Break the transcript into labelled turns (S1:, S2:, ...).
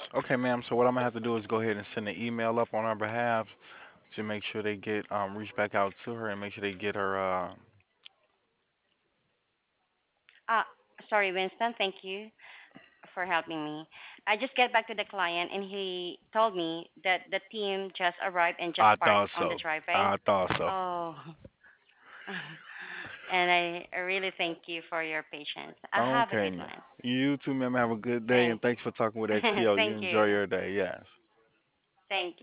S1: Okay, ma'am. So what I'm gonna have to do is go ahead and send an email up on our behalf to make sure they get reach back out to her and make sure they get her.
S2: Uh, Sorry, Winston. Thank you for helping me. I just get back to the client, and he told me that the team just arrived and just
S1: I
S2: parked
S1: thought
S2: on the
S1: so.
S2: driveway.
S1: I thought so.
S2: Oh, and I really thank you for your patience. I have a
S1: Okay,
S2: good
S1: ma'am.
S2: one.
S1: You too, ma'am. Have a good day, and
S2: Thank,
S1: thanks for talking with XTO. You
S2: thank
S1: enjoy
S2: you,
S1: your day. Yes.
S2: thank you.